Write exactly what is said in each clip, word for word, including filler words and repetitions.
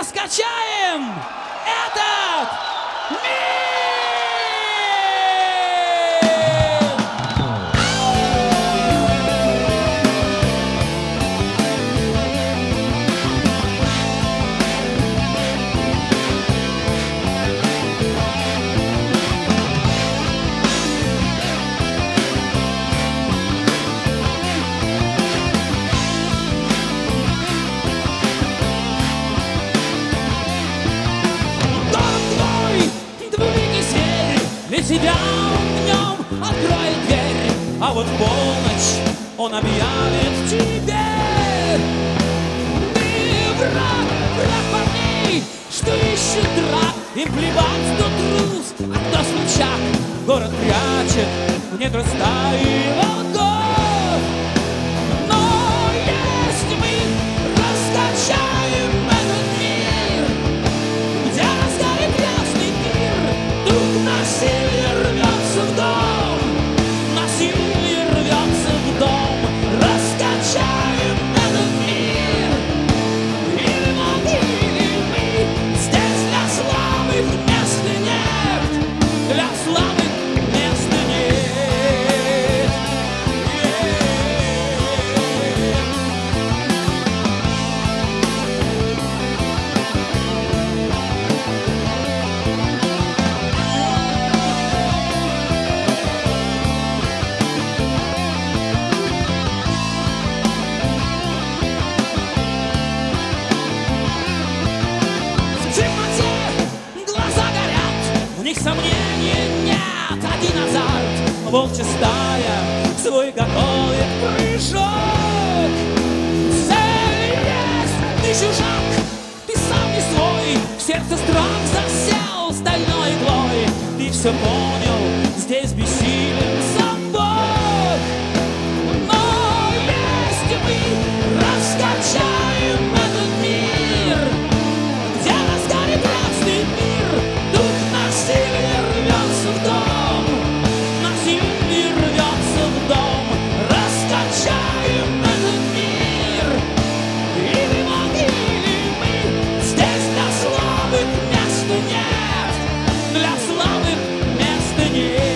раскачаем этот мир! Для тебя он днем откроет дверь, а вот в полночь он объявит тебе: ты враг, враг парней, что ищет драк. Им плевать, кто трус, а кто смельчак. Город прячет в недра стаи волков. Но если мы раскачаем этот мир, где разгорит ясный пир, тут насилие рвется в дом, насилие рвется в дом. Раскачаем этот мир, или могили мы. Здесь для слабых места нет, для слабых места нет. В темноте глаза горят, в них сомнений нет. Один азарт, волчья стая, свой готовит прыжок. Цель есть, ты чужак, ты сам не свой. В сердце страх засел стальной иглой. Ты все понял, здесь бессилен сам Бог. Но если мы раскачаем этот мир, где разгорит ясный мир, тут насилие рвется в дом, насилие рвется в дом. Раскачаем этот мир, или могили мы. Здесь для слабых места нет, для слабых места нет.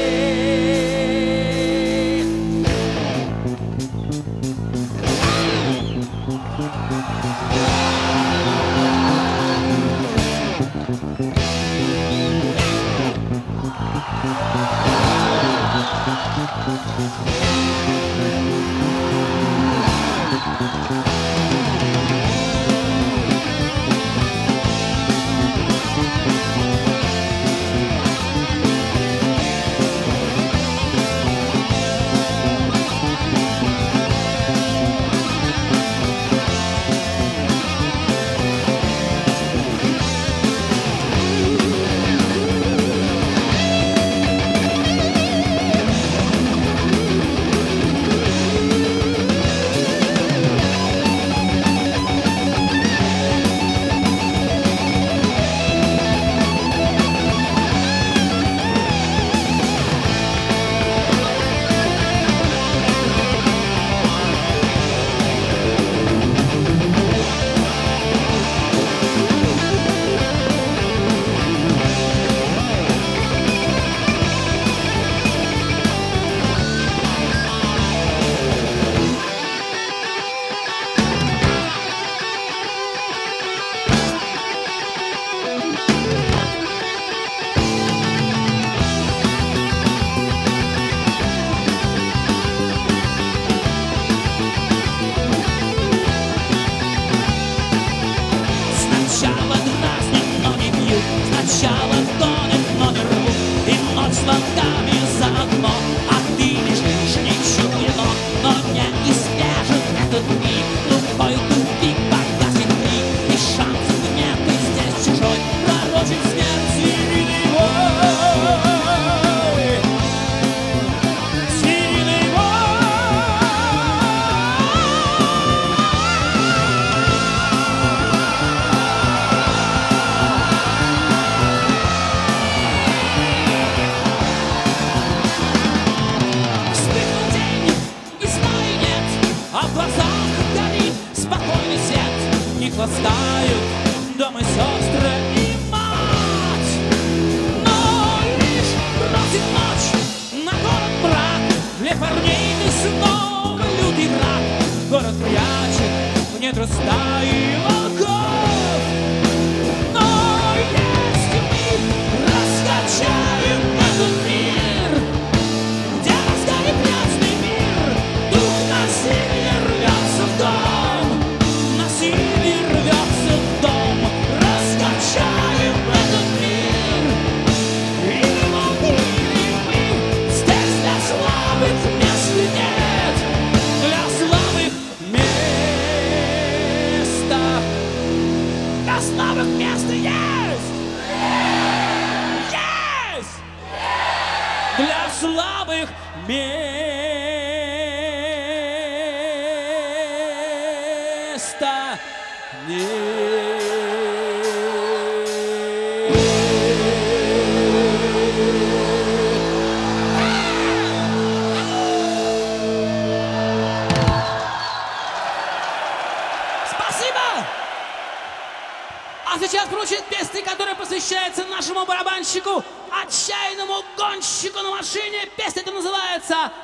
Сначала дразнят, но не бьют, сначала тонет, но не рвут, и ночь с волками заодно. А ты лежишь, не чуя ног, но не испяжет этот миг. Тупой тупик, погасит крик, и шансов нет, ты здесь чужой, пророчит смерть сильный вой. Сильный вой. для слабых мест есть! Есть! Для слабых места нет. А сейчас прозвучит песня, которая посвящается нашему барабанщику, отчаянному гонщику на машине. Песня эта называется